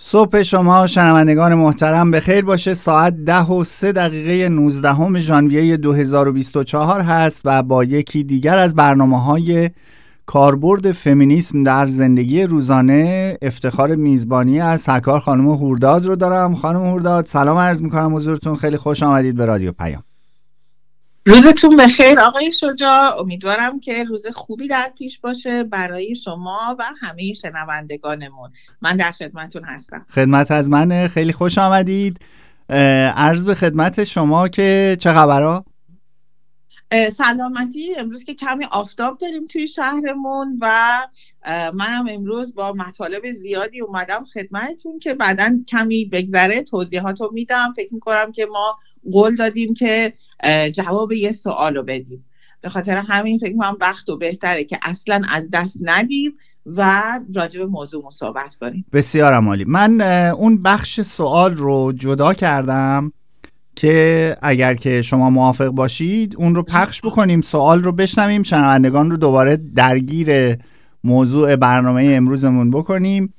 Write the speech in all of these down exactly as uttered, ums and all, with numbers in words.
صبح شما شنوندگان محترم بخیر باشه. ساعت ده و سه دقیقه نوزدهم ژانویه دو هزار و بیست و چهار هست و با یکی دیگر از برنامه‌های کاربرد فمینیسم در زندگی روزانه افتخار میزبانی از سرکار خانم هورداد رو دارم. خانم هورداد سلام عرض میکنم حضورتون، خیلی خوش آمدید به رادیو پیام. روزتون بخیر آقای شجاع، امیدوارم که روز خوبی در پیش باشه برای شما و همه شنوندگانمون. من در خدمتون هستم. خدمت از منه، خیلی خوش آمدید. عرض به خدمت شما که چه خبرها؟ سلامتی. امروز که کمی آفتاب داریم توی شهرمون و منم امروز با مطالب زیادی اومدم خدمتتون که بعداً کمی بگذره توضیحاتو میدم. فکر میکنم که ما قول دادیم که جواب یه سوال رو بدیم، به خاطر همین فکر میکنم وقت و بهتره که اصلاً از دست ندیم و راجع به موضوع صحبت کنیم. بسیار عالی. من اون بخش سوال رو جدا کردم که اگر که شما موافق باشید اون رو پخش بکنیم، سوال رو بشنویم، شنوندگان رو دوباره درگیر موضوع برنامه امروزمون بکنیم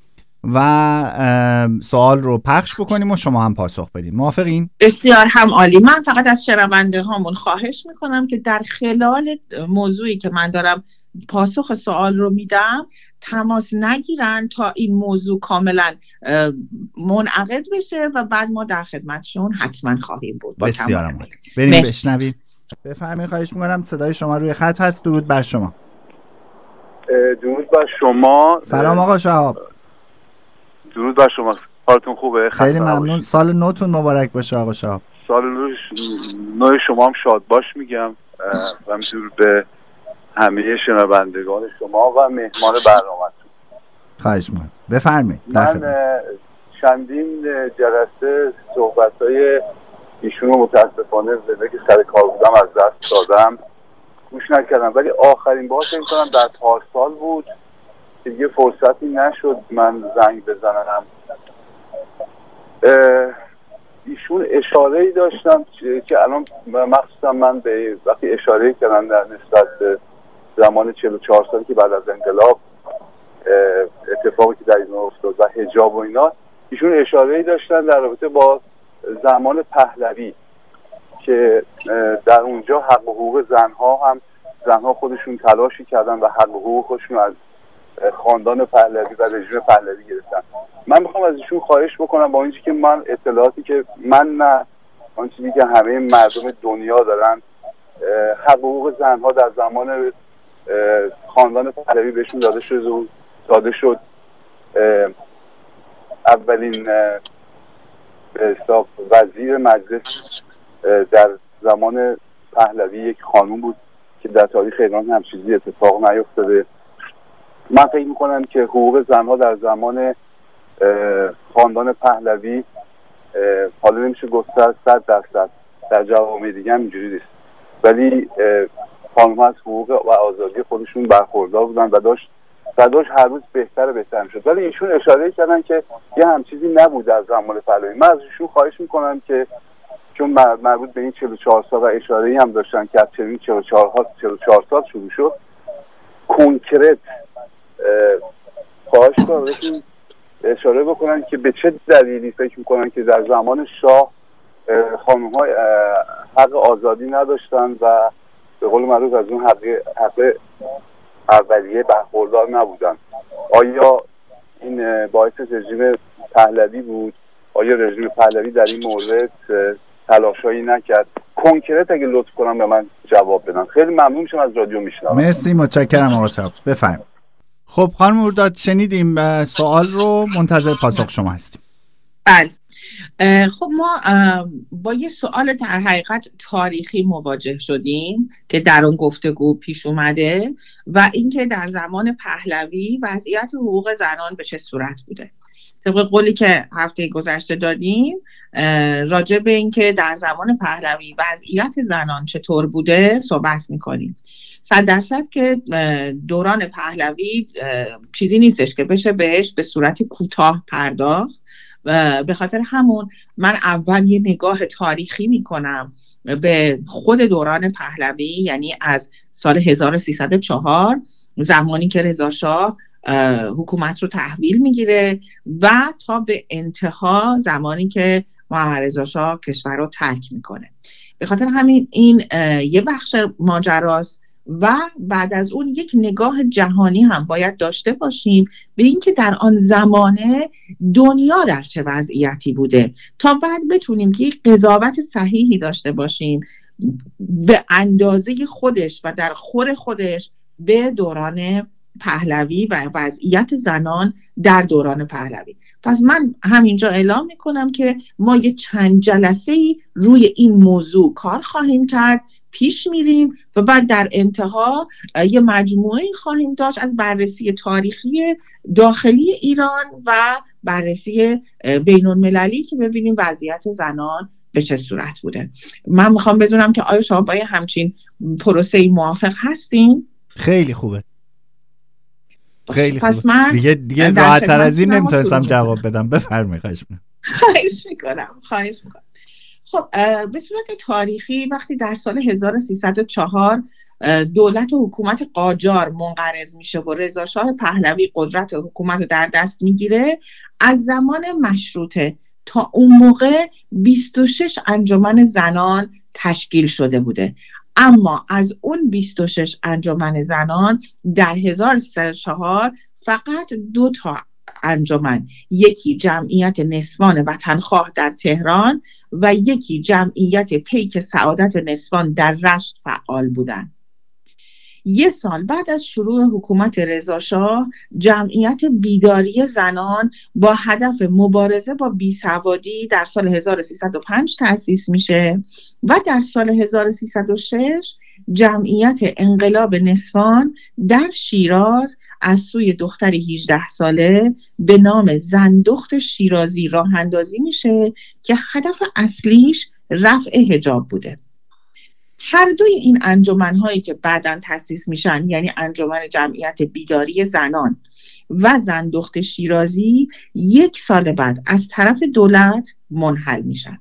و سوال رو پخش بکنیم و شما هم پاسخ بدین. موافقین؟ بسیار هم عالی. من فقط از شنونده هامون خواهش میکنم که در خلال موضوعی که من دارم پاسخ سوال رو میدم تماس نگیرن تا این موضوع کاملا منعقد بشه و بعد ما در خدمتشون حتما خواهیم بود. بسیار عالی. بریم بشنویم. بفرمایید. خواهش میکنم. صدای شما روی خط هست. درود بر شما. درود بر شما. سلام آقا شهاب. درود بر شما. حالتون خوبه؟ خیلی ممنون. سال نوتون مبارک باشه آقا شهاب. سال نو شما هم شاد باش میگم و همینجور به همه شنوندگان شما و مهمان برنامه‌تون. خواهش میکنم. بفرمایید. من چندین جلسه صحبت‌های ایشون رو متاسفانه زنده که سر کار بودم از دست دادم، گوش نکردم، ولی آخرین بار فکر کنم در پارسال بود که دیگه فرصتی نشد من زنگ بزنم. ایشون اشاره‌ای داشتم که الان مخصوصا من به وقتی اشاره کردم در نسبت به زمان چهل و چهار سالی که بعد از انقلاب اتفاقی که در ایران افتاد و حجاب و اینا، ایشون اشاره‌ای داشتن در رابطه با زمان پهلوی که در اونجا حق و حقوق زنها هم زنها خودشون تلاشی کردن و حق و حقوق خودشون از خاندان پهلوی و رژیم پهلوی گرفتن. من میخوام از ایشون خواهش بکنم با اینجا که من اطلاعاتی که من نه آن چیزی که همه مردم دنیا دارن، حق و حقوق زنها در زمان خاندان پهلوی بهشون داده شد داده شد اولین به حساب وزیر مجلس در زمان پهلوی یک خانم بود که در تاریخ ایران هم چیزی اتفاق نیفتاده. من فکر میکنم که حقوق زنها در زمان خاندان پهلوی حالا نمیشه گفت صد درصد، در جوامع دیگه هم اینجوری نیست، ولی خانم از حقوق و آزادی خودشون برخوردار بودن و داشت و داشت هر روز بهتر و بهتر میشد. ولی ایشون اشاره کردن که یه هم چیزی نبود در زمان پهلوی. من از ایشون خواهش میکنم که چون مربوط به این چهل و چهار سال و اشاره‌ای هم داشتن که از چنین چهل و چهار سال شروع شد، کنکرت خواهش کنم اشاره بکنن که به چه دلیلی فکر میکنن که در زمان شاه خانم‌ها حق آزادی نداشتن و به قول معروف از اون حق حق اولیه برخوردار نبودن. آیا این باعث رژیم پهلوی بود؟ آیا رژیم پهلوی در این مورد تلاشایی نکرد؟ کنکرت اگه لطف کنم به من جواب بدن. خیلی ممنون میشم. از رادیو میشنوم. مرسی، متشکرم آقا شهاب. بفرمایید. خب خانم هورداد شنیدیم سوال رو، منتظر پاسخ شما هستیم. بله. خب ما با یه سوال در حقیقت تاریخی مواجه شدیم که در اون گفتگو پیش اومده و اینکه در زمان پهلوی وضعیت حقوق زنان به چه صورت بوده. طبق قولی که هفته گذشته دادیم راجع به اینکه در زمان پهلوی وضعیت زنان چطور بوده صحبت میکنیم. صد درصد که دوران پهلوی چیزی نیستش که بشه بهش به صورت کوتاه پرداخت و به خاطر همون من اول یه نگاه تاریخی میکنم به خود دوران پهلوی، یعنی از سال هزار و سیصد و چهار زمانی که رضا شاه حکومت رو تحویل میگیره و تا به انتها زمانی که محمد رضا شاه کشور رو ترک میکنه. به خاطر همین این یه بخش ماجراست و بعد از اون یک نگاه جهانی هم باید داشته باشیم به اینکه در آن زمانه دنیا در چه وضعیتی بوده تا بعد بتونیم که یک قضاوت صحیحی داشته باشیم به اندازه خودش و در خور خودش به دوران پهلوی و وضعیت زنان در دوران پهلوی. پس من همینجا اعلام میکنم که ما یه چند جلسه‌ای روی این موضوع کار خواهیم کرد، پیش میریم و بعد در انتها یه مجموعه خواهیم داشت از بررسی تاریخی داخلی ایران و بررسی بین المللی که ببینیم وضعیت زنان به چه صورت بوده. من میخوام بدونم که آیا شما با همچین پروسه‌ای موافق هستین؟ خیلی خوبه. خیلی پس خوبه. من دیگه دیگه راحت‌تر از این نمیتونستم جواب بدم. بفرمایید. خواهش می‌کنم. خواهش می‌کنم. خواهش می‌کنم. خب به صورت تاریخی وقتی در سال هزار و سیصد و چهار دولت و حکومت قاجار منقرض میشه و رضا شاه پهلوی قدرت و حکومت رو در دست میگیره، از زمان مشروطه تا اون موقع بیست و شش انجمن زنان تشکیل شده بوده. اما از اون بیست و شش انجمن زنان در هزار و سیصد و چهار فقط دو تا انجمن، یکی جمعیت نسوان وطنخواه در تهران و یکی جمعیت پیک سعادت نسوان در رشت فعال بودند. یه سال بعد از شروع حکومت رضا شاه، جمعیت بیداری زنان با هدف مبارزه با بیسوادی در سال هزار و سیصد و پنج تأسیس میشه و در سال هزار و سیصد و شش جمعیت انقلاب نسوان در شیراز از سوی دختری هجده ساله به نام زندخت شیرازی راه اندازی میشه که هدف اصلیش رفع حجاب بوده. هر دوی این انجمن‌هایی که بعداً تأسیس میشن، یعنی انجمن جمعیت بیداری زنان و زندخت شیرازی، یک سال بعد از طرف دولت منحل میشن.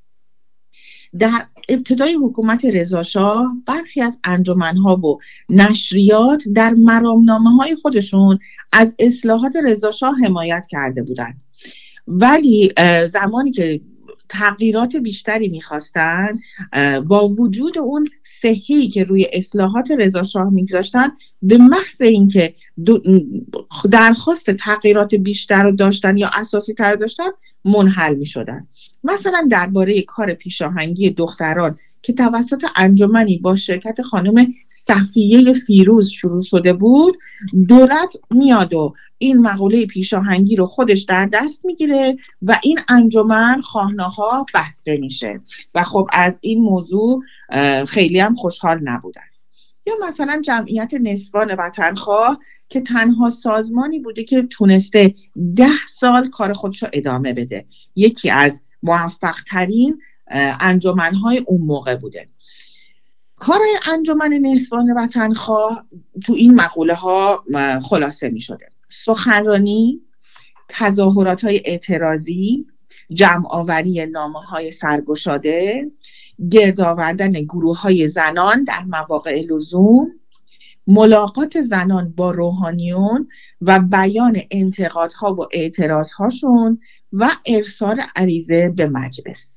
در ابتدای حکومت رضا شاه برخی از انجمن‌ها و نشریات در مرامنامه‌های خودشون از اصلاحات رضا شاه حمایت کرده بودند، ولی زمانی که تغییرات بیشتری میخواستن، با وجود اون صحه‌ای که روی اصلاحات رضا شاه میگذاشتن، به محض اینکه درخواست تغییرات بیشتر رو داشتن یا اساسی تر داشتن منحل میشدن. مثلا درباره کار پیشاهنگی دختران که توسط انجمنی با شرکت خانم صفیه فیروز شروع شده بود، دولت میاد و این مقوله پیشاهنگی رو خودش در دست میگیره و این انجمن خواهناها بسته میشه و خب از این موضوع خیلی هم خوشحال نبودن. یا مثلا جمعیت نسوان وطنخواه که تنها سازمانی بوده که تونسته ده سال کار خودشو ادامه بده، یکی از موفق ترین انجمنهای اون موقع بوده. کار انجمن نسوان وطنخواه تو این مقوله ها خلاصه می شده: سخنرانی، تظاهرات های اعتراضی، جمع آوری نامه های سرگشاده، گرد آوردن گروه های زنان در مواقع لزوم، ملاقات زنان با روحانیون و بیان انتقادها و اعتراضهاشون و ارسال عریضه به مجلس.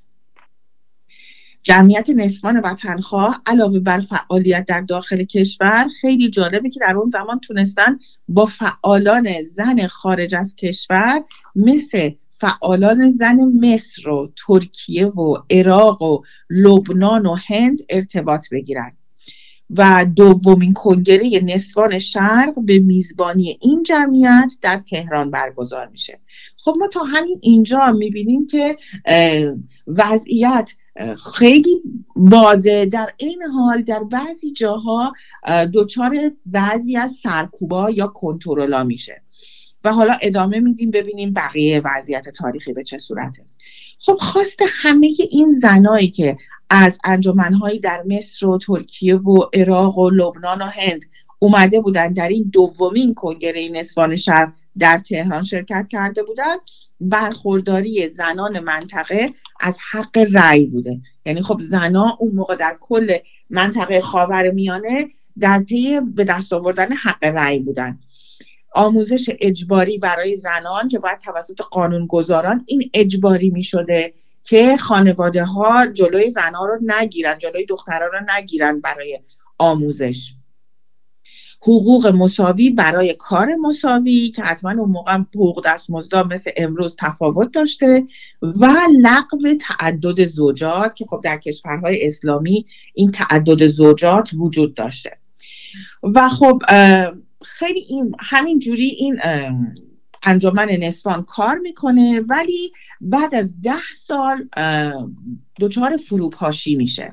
جمعیت نسوان وطنخواه علاوه بر فعالیت در داخل کشور، خیلی جالبه که در اون زمان تونستن با فعالان زن خارج از کشور مثل فعالان زن مصر و ترکیه و عراق و لبنان و هند ارتباط بگیرن و دومین کنگره نسوان شرق به میزبانی این جمعیت در تهران برگزار میشه. خب ما تا همین اینجا میبینیم که وضعیت خیلی واضح، در این حال در بعضی جاها دچار بعضی از سرکوبا یا کنترل‌ها میشه و حالا ادامه میدیم ببینیم بقیه وضعیت تاریخی به چه صورته. خب خواست همه این زنایی که از انجمن‌هایی در مصر و ترکیه و عراق و لبنان و هند اومده بودن در این دومین کنگره نسوان شرق در تهران شرکت کرده بودن، برخورداری زنان منطقه از حق رأی بوده. یعنی خب زنا اون موقع در کل منطقه خاورمیانه در پی به دست آوردن حق رأی بودن. آموزش اجباری برای زنان که باید توسط قانونگذاران این اجباری می شده که خانواده ها جلوی زنها رو نگیرن، جلوی دخترها رو نگیرن برای آموزش. حقوق مساوی برای کار مساوی که حتما اون موقع حقوق دستمزد مثل امروز تفاوت داشته و لغو تعدد زوجات که خب در کشورهای اسلامی این تعدد زوجات وجود داشته. و خب خیلی این همین جوری این انجمن نسوان کار میکنه، ولی بعد از ده سال دچار فروپاشی میشه.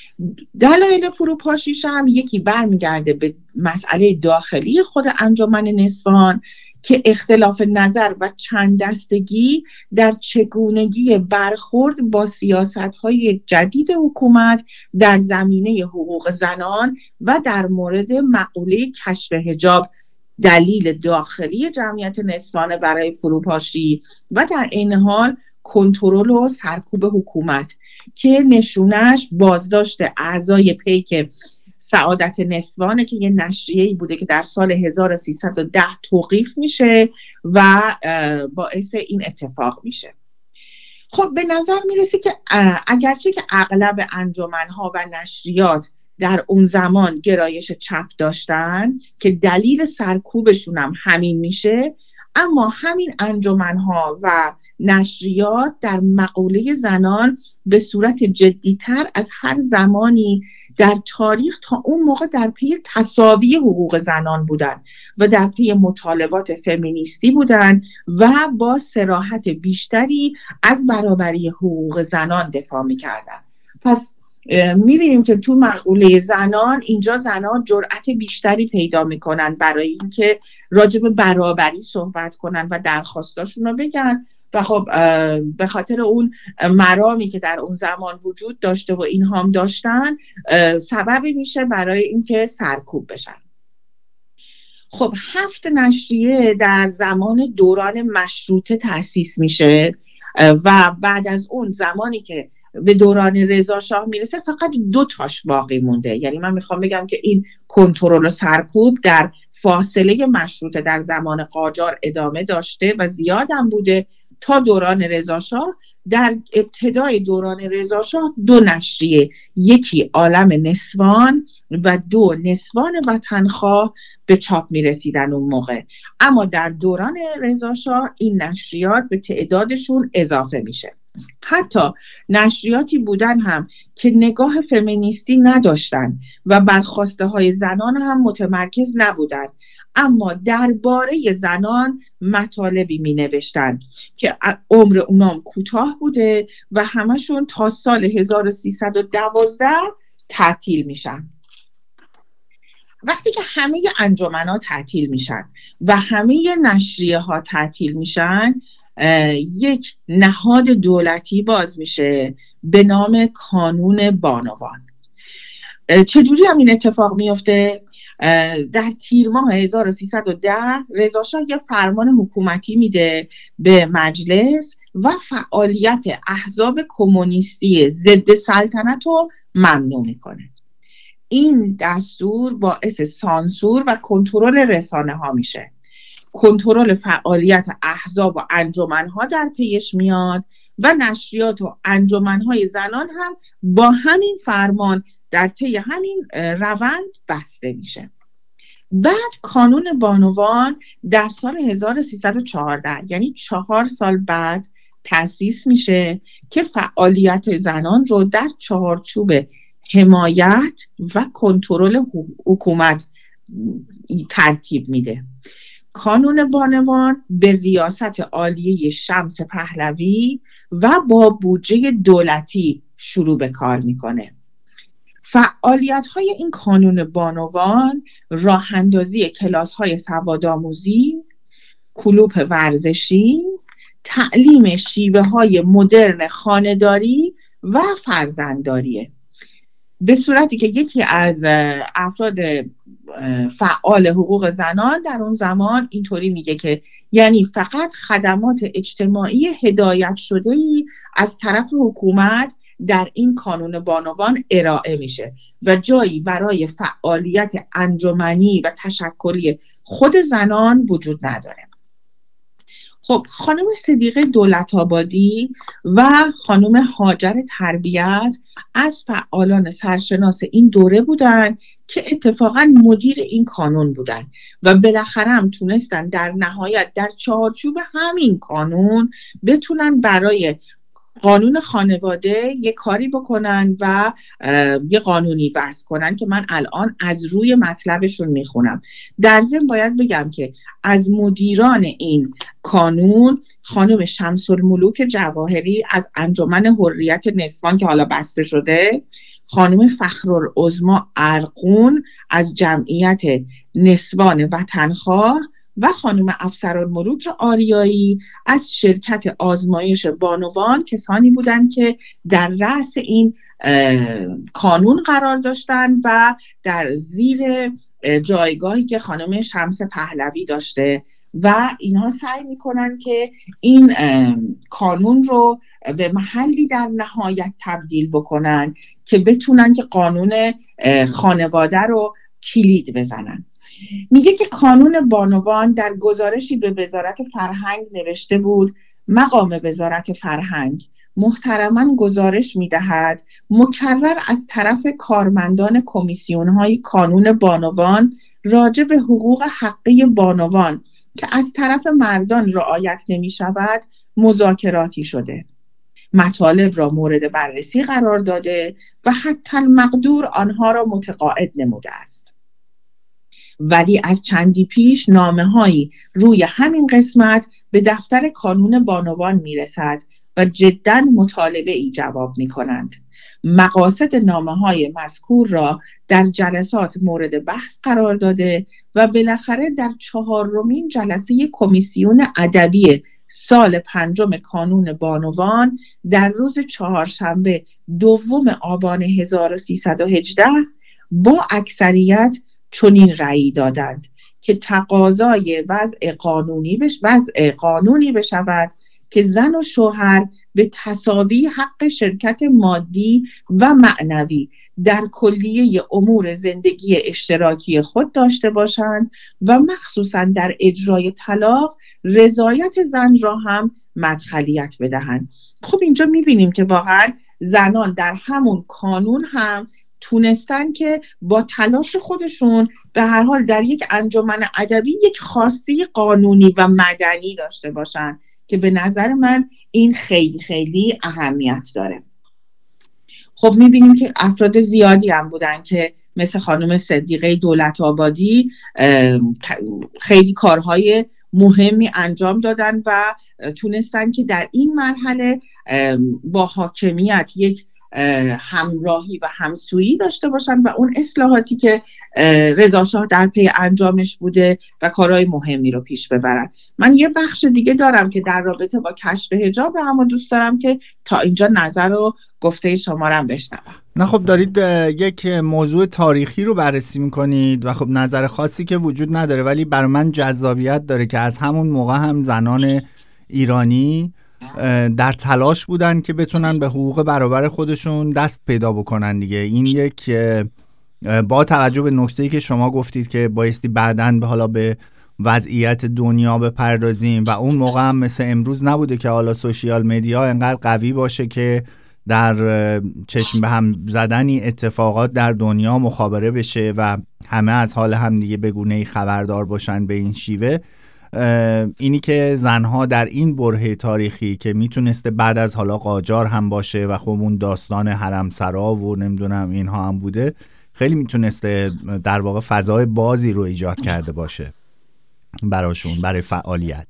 دلایل فروپاشیش هم یکی برمیگرده به مسئله داخلی خود انجمن نسوان که اختلاف نظر و چند دستگی در چگونگی برخورد با سیاست‌های جدید حکومت در زمینه حقوق زنان و در مورد مقوله کشف حجاب دلیل داخلی جمعیت نسوانه برای فروپاشی و در این حال کنترل و سرکوب حکومت که نشونش بازداشت اعضای پیک سعادت نسوانه که یه نشریه‌ای بوده که در سال هزار و سیصد و ده توقیف میشه و باعث این اتفاق میشه. خب به نظر میرسه که اگرچه که اغلب انجمن‌ها و نشریات در اون زمان گرایش چپ داشتن که دلیل سرکوبشون هم همین میشه، اما همین انجمن‌ها و نشریات در مقوله زنان به صورت جدی‌تر از هر زمانی در تاریخ تا اون موقع در پی تساوی حقوق زنان بودن و در پی مطالبات فمینیستی بودن و با صراحت بیشتری از برابری حقوق زنان دفاع می‌کردن. پس می‌بینیم که تو مقوله زنان اینجا زنان جرأت بیشتری پیدا می‌کنن برای اینکه راجع به برابری صحبت کنن و درخواستاشون رو بگن و خب به خاطر اون مرامی که در اون زمان وجود داشته و این هم داشتن سببی میشه برای اینکه سرکوب بشن. خب هفت نشریه در زمان دوران مشروطه تأسیس میشه و بعد از اون زمانی که به دوران رضا شاه میرسه فقط دو تاش باقی مونده. یعنی من میخوام بگم که این کنترل و سرکوب در فاصله مشروطه در زمان قاجار ادامه داشته و زیادم بوده تا دوران رضا شاه. در ابتدای دوران رضا شاه دو نشریه، یکی عالم نسوان و دو نسوان وطنخواه به چاپ می رسیدن اون موقع، اما در دوران رضا شاه این نشریات به تعدادشون اضافه میشه. حتی نشریاتی بودن هم که نگاه فمینیستی نداشتن و بر خواسته های زنان هم متمرکز نبودن، اما درباره زنان مطالبی می نوشتن که عمر اونام کوتاه بوده و همشون تا سال هزار و سیصد و دوازده تعطیل میشن. وقتی که همه انجمن‌ها تعطیل میشن و همه نشریه ها تعطیل میشن، یک نهاد دولتی باز میشه به نام کانون بانوان. چجوری هم این اتفاق میفته؟ در تیر ماه هزار و سیصد و ده رضا شاه یه فرمان حکومتی میده به مجلس و فعالیت احزاب کمونیستی ضد سلطنت رو ممنوع میکنه. این دستور باعث سانسور و کنترل رسانه ها میشه. کنترل فعالیت احزاب و انجمن‌ها در پیش میاد و نشریات و انجمن‌های زنان هم با همین فرمان در طی همین روند بسته میشه. بعد کانون بانوان در سال هزار و سیصد و چهارده یعنی چهار سال بعد تأسیس میشه که فعالیت زنان رو در چارچوب حمایت و کنترل حکومت ترتیب میده. کانون بانوان به ریاست عالیه شمس پهلوی و با بودجه دولتی شروع به کار میکنه. فعالیت‌های این کانون بانوان راه اندازی کلاس‌های سوادآموزی، کلوپ ورزشی، تعلیم شیوه‌های مدرن خانه‌داری و فرزندداریه. به صورتی که یکی از افراد فعال حقوق زنان در اون زمان اینطوری میگه که یعنی فقط خدمات اجتماعی هدایت شده‌ای از طرف حکومت در این کانون بانوان ارائه میشه و جایی برای فعالیت انجمنی و تشکلی خود زنان وجود نداره. خب خانم صدیقه دولت‌آبادی و خانم هاجر تربیت از فعالان سرشناس این دوره بودن که اتفاقا مدیر این کانون بودن و بالاخره هم تونستن در نهایت در چارچوب همین کانون بتونن برای قانون خانواده یه کاری بکنن و یه قانونی بحث کنن که من الان از روی مطلبشون میخونم. در ضمن باید بگم که از مدیران این کانون خانم شمس‌الملوک جواهری از انجمن حریت نسوان که حالا بسته شده، خانم فخرالعظمی ارقون از جمعیت نسوان وطنخواه و خانم افسرالملوک آریایی از شرکت آزمایش بانوان کسانی بودند که در رأس این کانون قرار داشتند و در زیر جایگاهی که خانم شمس پهلوی داشته و اینها سعی میکنن که این کانون رو به محلی در نهایت تبدیل بکنن که بتونن که قانون خانواده رو کلید بزنن. میگه که کانون بانوان در گزارشی به وزارت فرهنگ نوشته بود مقام وزارت فرهنگ محترماً گزارش میدهد مکرر از طرف کارمندان کمیسیون‌های کانون بانوان راجع به حقوق حقی بانوان که از طرف مردان رعایت نمی شود مذاکراتی شده، مطالب را مورد بررسی قرار داده و حتی المقدور آنها را متقاعد نموده است. ولی از چندی پیش نامه‌هایی روی همین قسمت به دفتر کانون بانوان میرسد و جداً مطالبه ای جواب می کنند. مقاصد نامه‌های مذکور را در جلسات مورد بحث قرار داده و بالاخره در چهارمین جلسه کمیسیون ادبی سال پنجم کانون بانوان در روز چهارشنبه دوم آبان هزار و سیصد و هجده با اکثریت چنین رأی دادند که تقاضای وضع قانونی بش وضع قانونی بشود که زن و شوهر به تساوی حق شرکت مادی و معنوی در کلیه امور زندگی اشتراکی خود داشته باشند و مخصوصاً در اجرای طلاق رضایت زن را هم مدخلیت بدهند. خب اینجا می‌بینیم که واقعاً زنان در همون کانون هم تونستن که با تلاش خودشون به هر حال در یک انجمن ادبی یک خواسته قانونی و مدنی داشته باشن که به نظر من این خیلی خیلی اهمیت داره. خب میبینیم که افراد زیادی هم بودن که مثل خانم صدیقه دولت‌آبادی خیلی کارهای مهمی انجام دادن و تونستن که در این مرحله با حاکمیت یک همراهی و همسویی داشته باشن و اون اصلاحاتی که رضا شاه در پی انجامش بوده و کارهای مهمی رو پیش ببرن. من یه بخش دیگه دارم که در رابطه با کشف حجاب، اما دوست دارم که تا اینجا نظر و گفته شما رو هم بشنوم. نه خب دارید یک موضوع تاریخی رو بررسی میکنید و خب نظر خاصی که وجود نداره، ولی برای من جذابیت داره که از همون موقع هم زنان ایرانی در تلاش بودن که بتونن به حقوق برابر خودشون دست پیدا بکنن دیگه. این یک با توجه به نکته‌ای که شما گفتید که بایستی بعداً به حالا به وضعیت دنیا بپردازیم و اون موقع هم مثل امروز نبوده که حالا سوشیال مدیا انقدر قوی باشه که در چشم به هم زدنی اتفاقات در دنیا مخابره بشه و همه از حال هم دیگه به گونه‌ای خبردار باشن به این شیوه. اینی که زنها در این برهه تاریخی که میتونسته بعد از حالا قاجار هم باشه و خب اون داستان حرمسرا و نمیدونم اینها هم بوده، خیلی میتونسته در واقع فضای بازی رو ایجاد کرده باشه براشون برای فعالیت.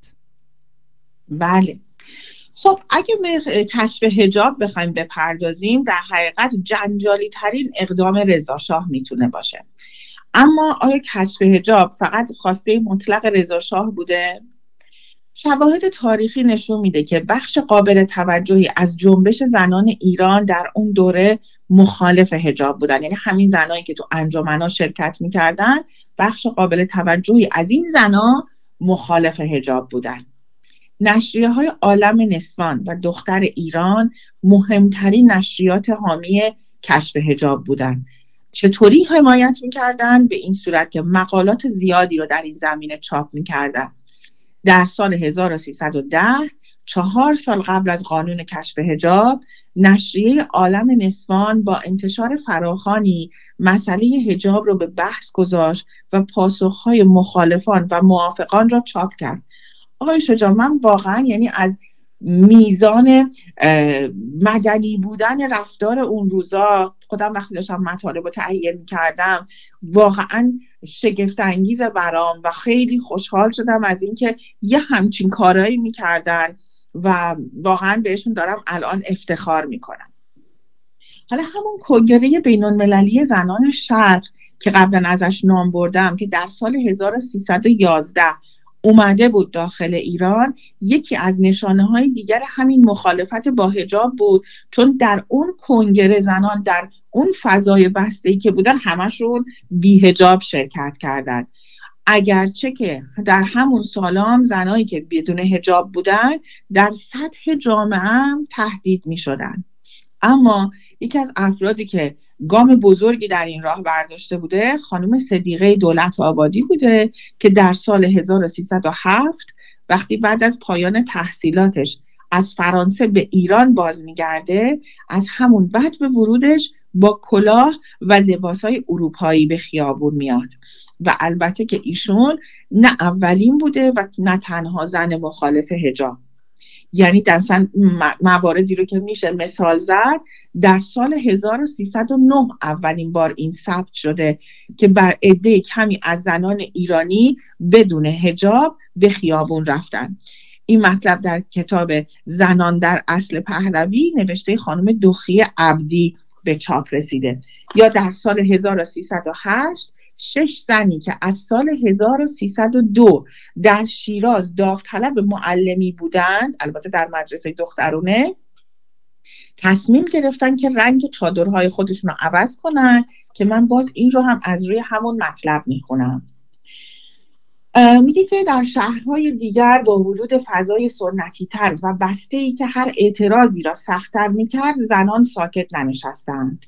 بله. خب اگه به کشف حجاب بخوایم بپردازیم، در حقیقت جنجالی ترین اقدام رضا شاه میتونه باشه. اما آیا کشف حجاب فقط خواسته مطلق رضا شاه بوده؟ شواهد تاریخی نشون میده که بخش قابل توجهی از جنبش زنان ایران در اون دوره مخالف حجاب بودن، یعنی همین زنایی که تو انجمن‌ها شرکت میکردن، بخش قابل توجهی از این زنا مخالف حجاب بودن. نشریه‌های عالم نسوان و دختر ایران مهمترین نشریات حامی کشف حجاب بودن چطوری حمایت میکردن؟ به این صورت که مقالات زیادی رو در این زمینه چاپ میکردن. در سال هزار و سیصد و ده، چهار سال قبل از قانون کشف حجاب، نشریه عالم نسوان با انتشار فراخوانی مسئله حجاب رو به بحث گذاشت و پاسخهای مخالفان و موافقان را چاپ کرد. آقای شجاع، من واقعا یعنی از میزان مدنی بودن رفتار اون روزا، خودم وقتی داشتم مطالب رو تهیه می‌کردم واقعا شگفت انگیز برام و خیلی خوشحال شدم از اینکه یه همچین کارایی می‌کردن و واقعا بهشون دارم الان افتخار می‌کنم. حالا همون کنگره بین‌المللی زنان شرق که قبلا ازش نام بردم که در سال هزار و سیصد و یازده اومده بود داخل ایران، یکی از نشانه‌های دیگر همین مخالفت با حجاب بود، چون در اون کنگره زنان در اون فضای بسته‌ای که بودن همشون بی حجاب شرکت کردن، اگرچه که در همون سالام زنایی که بدون حجاب بودن در سطح جامعه هم تهدید می شدن. اما یکی از افرادی که گام بزرگی در این راه برداشته بوده خانم صدیقه دولت آبادی بوده که در سال هزار و سیصد و هفت وقتی بعد از پایان تحصیلاتش از فرانسه به ایران باز میگرده، از همون بعد به ورودش با کلاه و لباسای اروپایی به خیابون میاد و البته که ایشون نه اولین بوده و نه تنها زن مخالف حجاب. یعنی در مثلا مواردی رو که میشه مثال زد، در سال هزار و سیصد و نه اولین بار این ثبت شده که بر عده کمی از زنان ایرانی بدون حجاب به خیابون رفتن. این مطلب در کتاب زنان در اصل پهلوی نوشته خانم دخی عبدی به چاپ رسیده. یا در سال هزار و سیصد و هشت شش زنی که از سال هزار و سیصد و دو در شیراز داوطلب معلمی بودند، البته در مدرسه دخترونه، تصمیم گرفتن که رنگ چادرهای خودشون رو عوض کنن که من باز این رو هم از روی همون مطلب میخونم. میگه که در شهرهای دیگر با وجود فضای سنتی تر و بسته‌ای که هر اعتراضی را سخت‌تر میکرد، زنان ساکت ننشستند.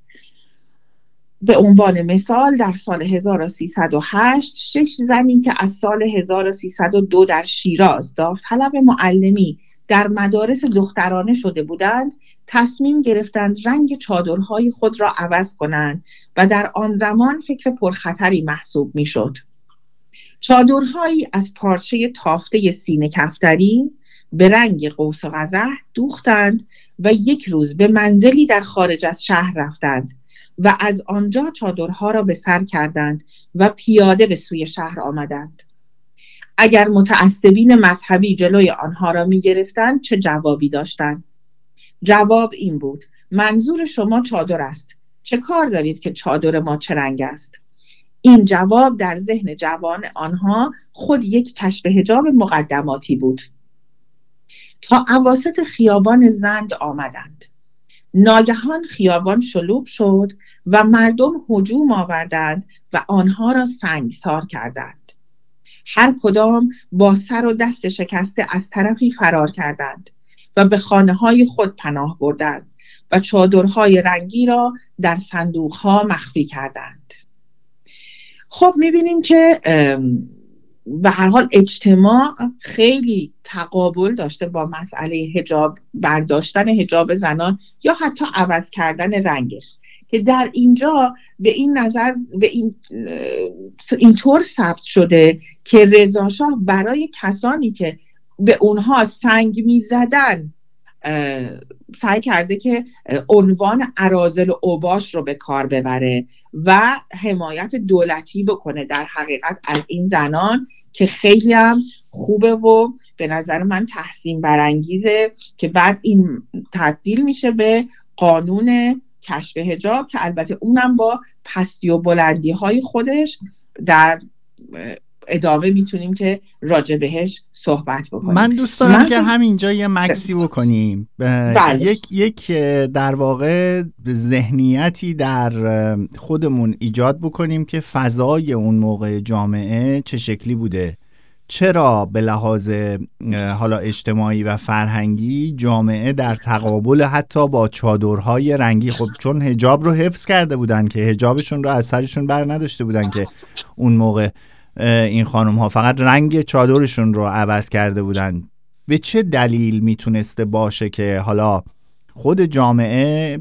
به عنوان مثال در سال هزار و سیصد و هشت شش زنی که از سال هزار و سیصد و دو در شیراز داوطلب معلمی در مدارس دخترانه شده بودند، تصمیم گرفتند رنگ چادرهای خود را عوض کنند و در آن زمان فکر پرخطری محسوب میشد. چادرهایی از پارچه تافته سینه کفتری به رنگ قوس قزح دوختند و یک روز به منزلی در خارج از شهر رفتند و از آنجا چادرها را به سر کردند و پیاده به سوی شهر آمدند. اگر متعصبین مذهبی جلوی آنها را می گرفتند چه جوابی داشتند؟ جواب این بود: منظور شما چادر است. چه کار دارید که چادر ما چه رنگ است؟ این جواب در ذهن جوان آنها خود یک کشف حجاب مقدماتی بود. تا اواسط خیابان زند آمدند. ناگهان خیابان شلوغ شد و مردم هجوم آوردند و آنها را سنگسار کردند. هر کدام با سر و دست شکسته از طرفی فرار کردند و به خانه‌های خود پناه بردند و چادرهای رنگی را در صندوق‌ها مخفی کردند. خب می‌بینیم که به هر حال اجتماع خیلی تقابل داشته با مسئله حجاب، برداشتن حجاب زنان یا حتی عوض کردن رنگش، که در اینجا به این نظر به این اینطور ثبت شده که رضا شاه برای کسانی که به اونها سنگ میزدن سعی کرده که عنوان اراذل و اوباش رو به کار ببره و حمایت دولتی بکنه در حقیقت از این زنان، که خیلی هم خوبه و به نظر من تحسین برانگیزه که بعد این تبدیل میشه به قانون کشف حجاب که البته اونم با پستی و بلندی های خودش در ادامه میتونیم که راجع بهش صحبت بکنیم. من دوست دارم من که همینجا یه مکسی بکنیم. بله. یک یک در واقع ذهنیتی در خودمون ایجاد بکنیم که فضای اون موقع جامعه چه شکلی بوده، چرا به لحاظ حالا اجتماعی و فرهنگی جامعه در تقابل حتی با چادرهای رنگی، خب چون حجاب رو حفظ کرده بودن که حجابشون رو از سرشون بر نداشته بودن که اون موقع این خانم ها فقط رنگ چادرشون رو عوض کرده بودن، به چه دلیل میتونسته باشه که حالا خود جامعه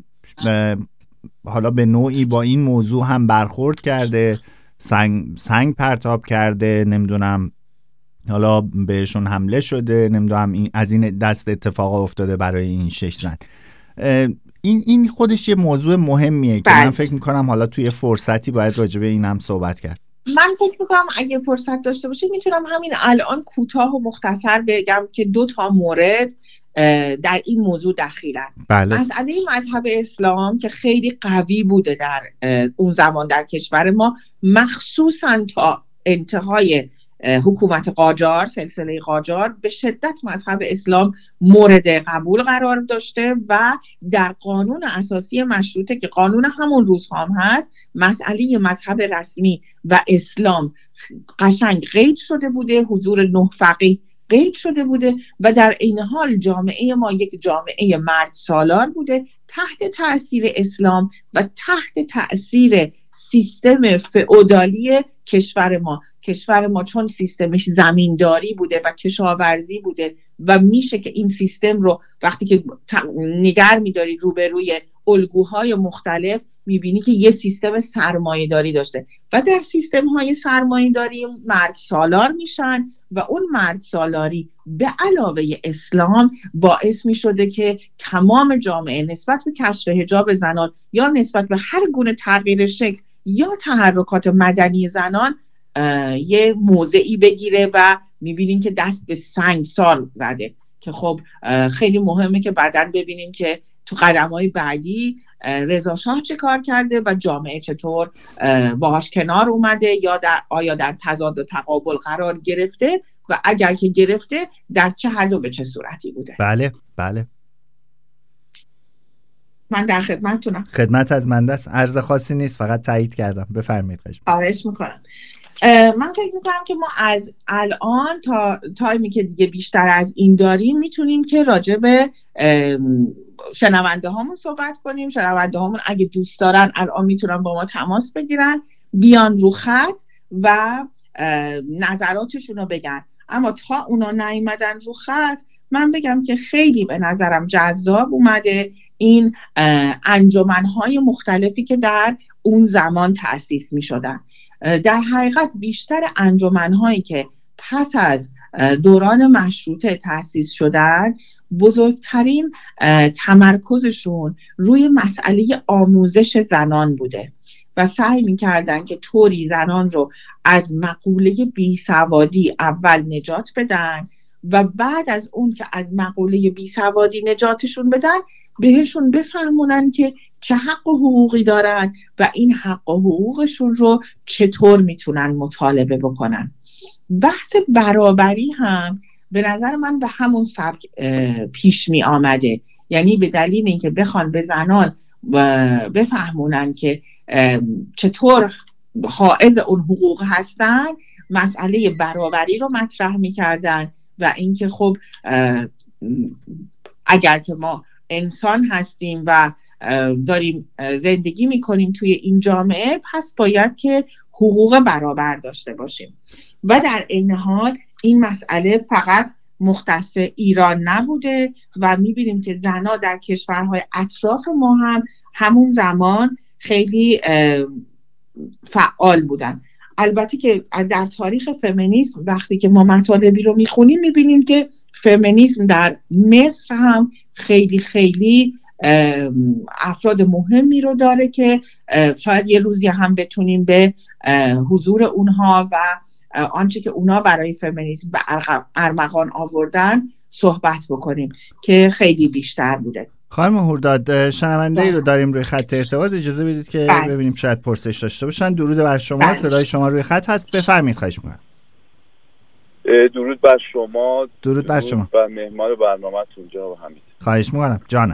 حالا به نوعی با این موضوع هم برخورد کرده، سنگ, سنگ پرتاب کرده، نمیدونم حالا بهشون حمله شده، نمیدونم این از این دست اتفاق افتاده برای این شش زن. این این خودش یه موضوع مهمیه که من فکر میکنم حالا توی فرصتی باید راجع به این هم صحبت کرد. من فکر میکنم اگه فرصت داشته باشه میتونم همین الان کوتاه و مختصر بگم که دو تا مورد در این موضوع دخیلن. بله. مسئله مذهب اسلام که خیلی قوی بوده در اون زمان در کشور ما، مخصوصا تا انتهای حکومت قاجار، سلسله قاجار، به شدت مذهب اسلام مورد قبول قرار داشته و در قانون اساسی مشروطه که قانون همون روزها هم هست، مسئله مذهب رسمی و اسلام قشنگ قید شده بوده، حضور نه فقیه قید شده بوده و در این حال جامعه ما یک جامعه مرد سالار بوده تحت تأثیر اسلام و تحت تأثیر سیستم فئودالی کشور ما. کشور ما چون سیستمش زمینداری بوده و کشاورزی بوده و میشه که این سیستم رو وقتی که نگر می‌دارید روبروی الگوهای مختلف میبینی که یه سیستم سرمایه‌داری داشته و در سیستم‌های سرمایه‌داری مرد سالار میشن و اون مرد سالاری به علاوه اسلام باعث میشده که تمام جامعه نسبت به کشف حجاب زنان یا نسبت به هر گونه تغییر شکل یا تحرکات مدنی زنان یه موضعی بگیره و میبینین که دست به سنگسار زده که خب خیلی مهمه که بعداً ببینیم که تو قدم‌های بعدی رضا شاه چه کار کرده و جامعه چطور باهاش کنار اومده یا در آیا در تضاد و تقابل قرار گرفته و اگر که گرفته در چه حد و به چه صورتی بوده. بله بله من در خدمتتونم. خدمت از من است. عرض خاصی نیست، فقط تایید کردم. بفرمایید. خواهش میکنم. من فکر میکنم که ما از الان تا تایمی که دیگه بیشتر از این داریم میتونیم که راجع به شنونده هامون صحبت کنیم. شنونده هامون اگه دوست دارن الان میتونن با ما تماس بگیرن، بیان رو خط و نظراتشون رو بگن. اما تا اونا نیومدن رو خط، من بگم که خیلی به نظرم جذاب اومده این انجمن‌های مختلفی که در اون زمان تأسیس می‌شدن. در حقیقت بیشتر انجمن‌هایی که پس از دوران مشروطه تأسیس شدن، بزرگترین تمرکزشون روی مسئله آموزش زنان بوده و سعی می‌کردن که طوری زنان رو از مقوله بیسوادی اول نجات بدن و بعد از اون که از مقوله بیسوادی نجاتشون بدن، بهشون بفهمونن که چه حق و حقوقی دارن و این حق و حقوقشون رو چطور میتونن مطالبه بکنن. بحث برابری هم به نظر من به همون سبک پیش می آمده، یعنی به دلیل اینکه بخوان به زنان بفهمونن که چطور حائز اون حقوق هستن، مسئله برابری رو مطرح میکردن و اینکه خب اگر که ما انسان هستیم و داریم زندگی میکنیم توی این جامعه، پس باید که حقوق برابر داشته باشیم. و در عین حال این مسئله فقط مختص ایران نبوده و میبینیم که زنها در کشورهای اطراف ما هم همون زمان خیلی فعال بودن. البته که در تاریخ فمینیسم وقتی که ما مطالبی رو میخونیم میبینیم که فمینیسم در مصر هم خیلی خیلی افراد مهمی رو داره که شاید یه روزی هم بتونیم به حضور اونها و آنچه که اونا برای فمینیسم به ارمغان آوردن صحبت بکنیم که خیلی بیشتر بوده. خانم هورداد، شنونده ای رو داریم روی خط ارتباط، اجازه بدید که بله. ببینیم شاید پرسش داشته باشن. درود بر شما. بله. صدای شما روی خط هست، بفرمایید. خواهش می‌کنم. درود بر شما. درود بر شما و مهمان برنامه‌تون جناب حمید. خواهش می‌کنم جانم.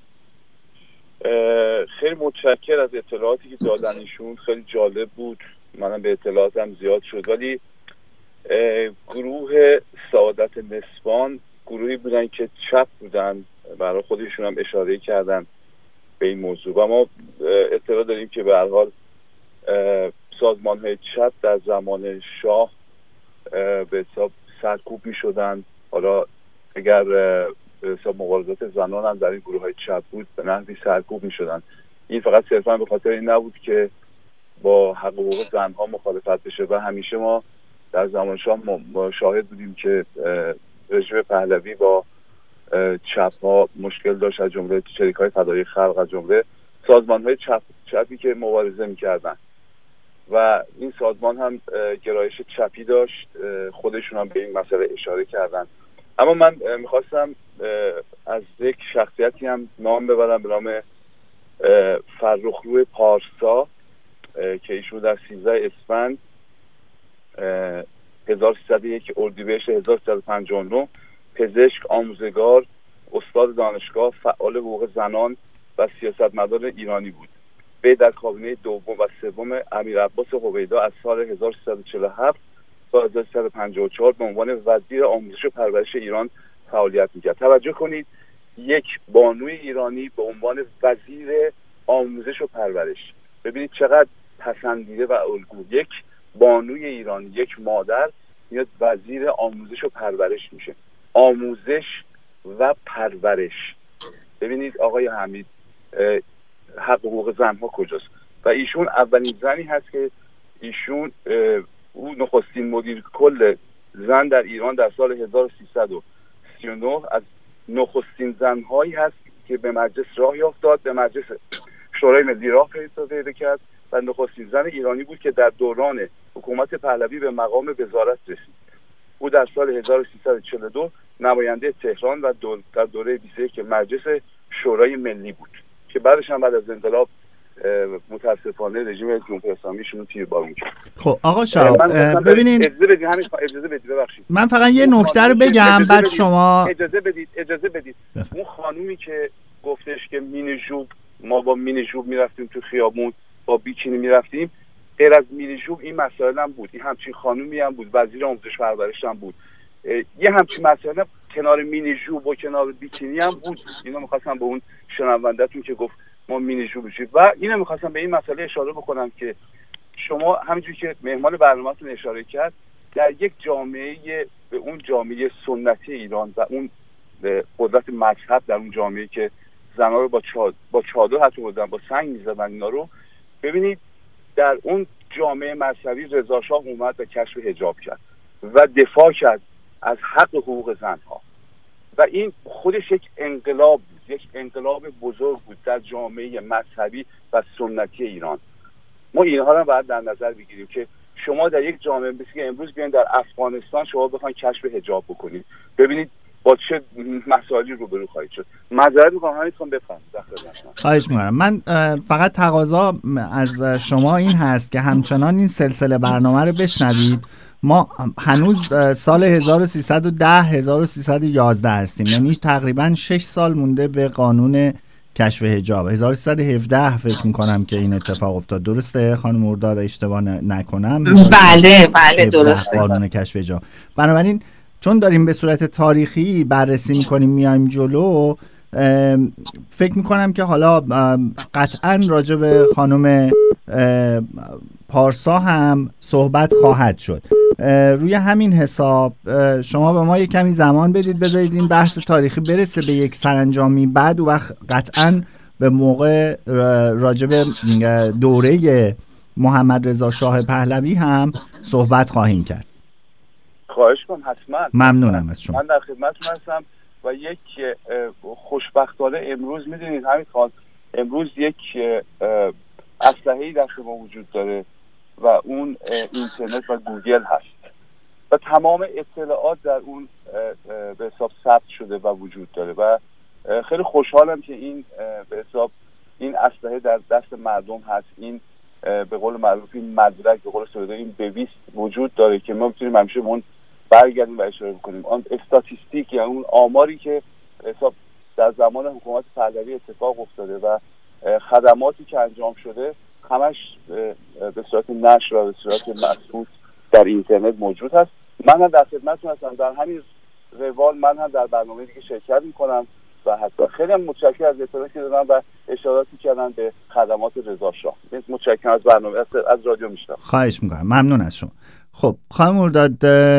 خیلی متشکر از اطلاعاتی که دادن ایشون، خیلی جالب بود، منم به اطلاعاتم زیاد شد. ولی گروه سعادت نسبان گروهی بودن که چپ بودن، برای خودشون هم اشاره کردن به این موضوع و ما اطلاع داریم که به هر حال سازمان های چپ در زمان شاه به حساب سرکوب می شدن. حالا اگر به حساب مبارزات زنان هم در این گروه های چپ بود به نحوی سرکوب می شدن. این فقط صرفا به خاطر این نبود که با حق حقوق زنها مخالفت بشه و همیشه ما در زمان شاه شاهد بودیم که رژیم پهلوی با چپ ها مشکل داشت، از جمله شریکای فدای خلق، از جمله سازمان های چپ چپی که مبارزه میکردن و این سازمان هم گرایش چپی داشت، خودشون هم به این مسئله اشاره کردن. اما من میخواستم از یک شخصیتی هم نام ببرم به نام فرخرو پارسا که ایشون در سیزده اسفند هزار و سیصد و یک اردیبهشت هزار و سیصد و پنجاه و نه پزشک، آموزگار، استاد دانشگاه، فعال حقوق زنان و سیاستمدار ایرانی بود. وی در کابینه دوم و سوم امیر عباس هویدا از سال هزار و سیصد و چهل و هفت تا هزار و سیصد و پنجاه و چهار به عنوان وزیر آموزش و پرورش ایران فعالیت می‌کرد. توجه کنید، یک بانوی ایرانی به عنوان وزیر آموزش و پرورش، ببینید چقدر پسندیده و الگو. یک بانوی ایرانی، یک مادر میاد وزیر آموزش و پرورش میشه. آموزش و پرورش، ببینید آقای حمید حق حقوق زنها کجاست؟ و ایشون اولین زنی هست که ایشون او نخستین مدیر کل زن در ایران در سال هزار و سیصد و سی و نه از نخستین زنهایی هست که به مجلس راه یافت، داد به مجلس شورای ملی راه پیدا کرد و نخستین زن ایرانی بود که در دوران حکومت پهلوی به مقام وزارت رسید. او در سال هزار و سیصد و چهل و دو نماینده تهران و دور در دوره بیست و یک مجلس شورای ملی بود که بعدش هم بعد از انقلاب متاسفانه رژیم جمهوری اسلامی شون تیربارون کرد. خب آقا شاه ببینین، اجازه بدید همین اجازه بدید ببخشید من فقط یه نکته رو بگم بعد بدید. شما اجازه بدید اجازه بدید بفرد. اون خانومی که گفتش که مینی ژوب، ما با مینی ژوب میرفتیم تو خیابون، با بیکینی میرفتیم، غیر از مینی ژوب این مسائل هم بود. این همچین خانومی هم بود، وزیر آموزش پرورش هم بود. یه همچین مسائل کنار مینی ژوب و کنار بیکینی هم بود. اینا می‌خواستم به اون شنونده‌تون که گفت ما مینی ژوب بشیم و اینو می‌خواستم به این مسئله اشاره بکنم که شما همینجوری که مهمان برنامه‌تون اشاره کرد، در یک جامعه به اون جامعه سنتی ایران و اون قدرت مذهب در اون جامعه که زن‌ها رو با چاد با چادر حتی بودن، با سنگ می‌زدن، اینا رو ببینید، در اون جامعه مذهبی رضا شاه اومد و کشف حجاب کرد و دفاع کرد از حق حقوق زنها و این خودش یک انقلاب بود، یک انقلاب بزرگ بود در جامعه مذهبی و سنتی ایران. ما اینها رو باید در نظر بگیریم که شما در یک جامعه مثل که امروز بیاین در افغانستان شما بخواید کشف حجاب بکنید، ببینید با چه مسائلی روبرو خواهید شد. معذرت می‌خوام همینطور بفرمایید. خواهش می‌کنم. من فقط تقاضا از شما این هست که همچنان این سلسله برنامه رو بشنوید. ما هنوز سال هزار و سیصد و ده هزار و سیصد و یازده هستیم، یعنی تقریبا شش سال مونده به قانون کشف حجاب. هزار و سیصد و هفده فکر میکنم که این اتفاق افتاد، درسته خانم مرداد اشتباه نکنم؟ بله بله درسته، قانون کشف حجاب. بنابراین چون داریم به صورت تاریخی بررسی میکنیم میایم جلو، فکر میکنم که حالا قطعا راجع به خانم پارسا هم صحبت خواهد شد. روی همین حساب شما به ما یک کمی زمان بدید، بذارید این بحث تاریخی برسه به یک سرانجامی، بعد و وقت قطعا به موقع راجع به دوره محمد رضا شاه پهلوی هم صحبت خواهیم کرد. خواهش کنم، حتما. ممنونم از شما. من در خدمتتون هستم و یک خوشبختانه امروز میدونید همین خان، امروز یک اسلحه‌ای در شما وجود داره و اون اینترنت و گوگل هست و تمام اطلاعات در اون به حساب ثبت شده و وجود داره و خیلی خوشحالم که این به حساب این اسلحه در دست مردم هست. این به قول معروف این مدرک، به قول سعودی این بویست وجود داره که ما میتونیم همیشه اون برگردیم و اشاره بکنیم. آن استاتیستیک، یعنی اون آماری که حساب در زمان حکومت پهلوی اتفاق افتاده و خدماتی که انجام شده همش به صورت نشر و به صورت مبثوث در اینترنت موجود هست من هم در خدمتتون هستم. در همین روال من هم در برنامه دیگه شرکت میکنم و حتی خیلی هم متشکرم از اطلاعاتی که دادن و اشاراتی کردن به خدمات رضا شاه. متشکرم از برنامه از رادیو میشنم. خواهش میکنم، ممنون از شما. خب خانم مهرداد،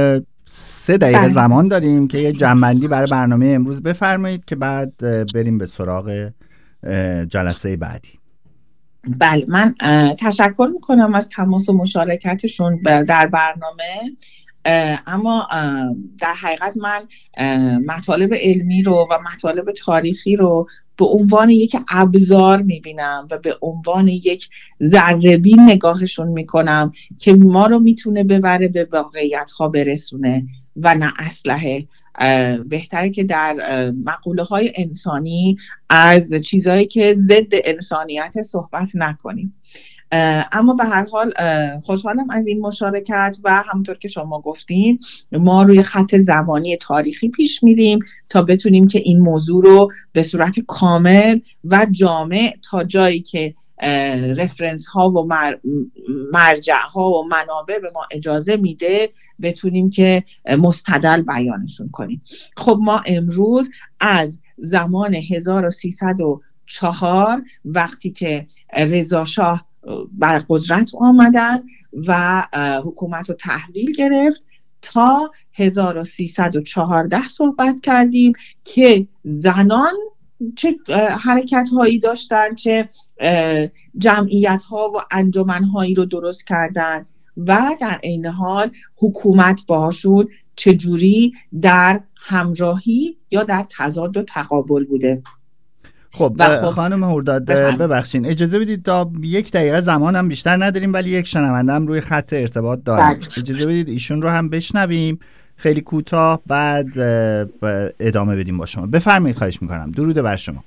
سه دقیقه بله. زمان داریم که یه جمع‌بندی برای برنامه امروز بفرمایید که بعد بریم به سراغ جلسه بعدی. بله، من تشکر میکنم از تماس و مشارکتشون در برنامه، اما در حقیقت من مطالب علمی رو و مطالب تاریخی رو به عنوان یک ابزار میبینم و به عنوان یک ذره‌بین نگاهشون میکنم که ما رو میتونه ببره به واقعیت ها برسونه و نه اسلحه. بهتره که در مقوله های انسانی از چیزهایی که ضد انسانیت صحبت نکنیم. اما به هر حال خوشحالم از این مشارکت و همونطور که شما گفتیم ما روی خط زمانی تاریخی پیش میریم تا بتونیم که این موضوع رو به صورت کامل و جامع تا جایی که رفرنس ها و مر... مرجع ها و منابع به ما اجازه میده بتونیم که مستدل بیانشون کنیم. خب ما امروز از زمان هزار و سیصد و چهار وقتی که رضا شاه بر قدرت آمدن و حکومت رو تحویل گرفت تا هزار و سیصد و چهارده صحبت کردیم که زنان چه حرکت هایی داشتن، چه جمعیت ها و انجمن هایی رو درست کردن و در عین حال حکومت باشون چجوری در همراهی یا در تضاد و تقابل بوده. خب, خب خانم مهرداد ببخشین اجازه بدید تا یک دقیقه زمانم بیشتر نداریم ولی یک شنوندم روی خط ارتباط دارم. اجازه بدید ایشون رو هم بشنویم خیلی کوتاه، بعد ادامه بدیم با شما. بفرمایید، خواهش میکنم. درود بر شما.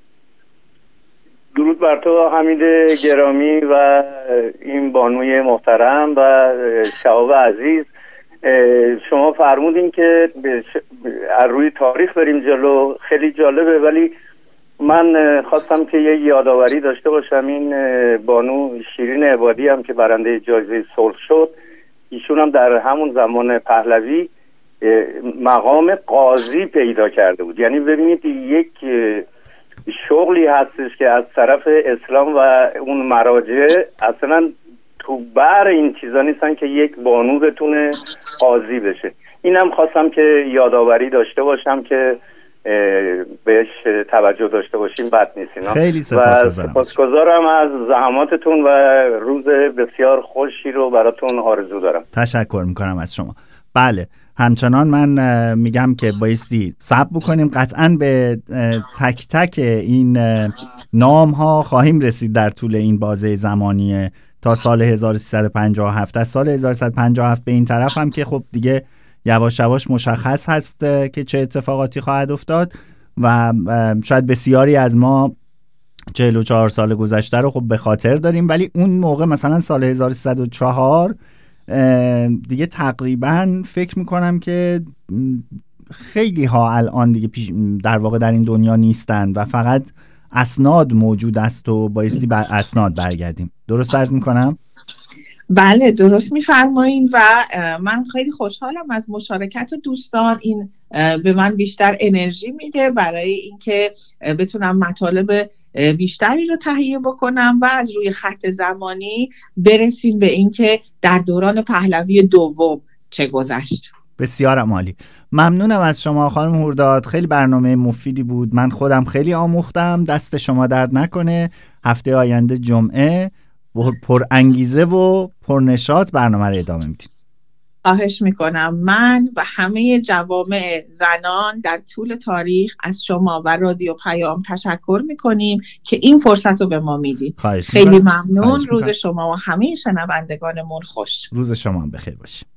درود بر تو حمید گرامی و این بانوی محترم و شهاب عزیز. شما فرمودین که از روی تاریخ بریم جلو، خیلی جالبه، ولی من خواستم که یه یادآوری داشته باشم. این بانو شیرین عبادی هم که برنده جایزه صلح شد، ایشون هم در همون زمان پهلوی مقام قاضی پیدا کرده بود. یعنی ببینید یک شغلی هستش که از طرف اسلام و اون مراجع اصلا تو بر این چیزا نیستن که یک بانو بتونه قاضی بشه. اینم خواستم که یادآوری داشته باشم که بهش توجه داشته باشیم، بد نیست. خیلی سپاسگزارم. سپاسگزارم از زحماتتون و روز بسیار خوشی رو براتون آرزو دارم. تشکر میکنم از شما. بله، همچنان من میگم که بایستی صبر بکنیم، قطعاً به تک تک این نام ها خواهیم رسید در طول این بازه زمانی تا سال هزار و سیصد و پنجاه و هفت. از سال هزار و سیصد و پنجاه و هفت به این طرف هم که خب دیگه یواش یواش مشخص هست که چه اتفاقاتی خواهد افتاد و شاید بسیاری از ما چهل و چهار سال گذشته رو خب به خاطر داریم، ولی اون موقع مثلا سال هزار و سیصد و چهار دیگه تقریبا فکر میکنم که خیلی ها الان دیگه در واقع در این دنیا نیستن و فقط اسناد موجود است و بایستی بر اسناد برگردیم. درست عرض میکنم؟ بله درست میفرمایید و من خیلی خوشحالم از مشارکت دوستان. این به من بیشتر انرژی میده برای اینکه بتونم مطالب بیشتری رو تهیه بکنم و از روی خط زمانی برسیم به اینکه در دوران پهلوی دوم چه گذشت. بسیار عالی. ممنونم از شما خانم مهرداد، خیلی برنامه مفیدی بود. من خودم خیلی آموختم. دست شما درد نکنه. هفته آینده جمعه پر انگیزه و پر نشاط برنامه رو ادامه میدیم. خواهش میکنم. من و همه جوامع زنان در طول تاریخ از شما و رادیو پیام تشکر میکنیم که این فرصت رو به ما میدید. خیلی ممنون. روز شما و همه شنوندگانمون خوش. روز شما هم بخیر باشه.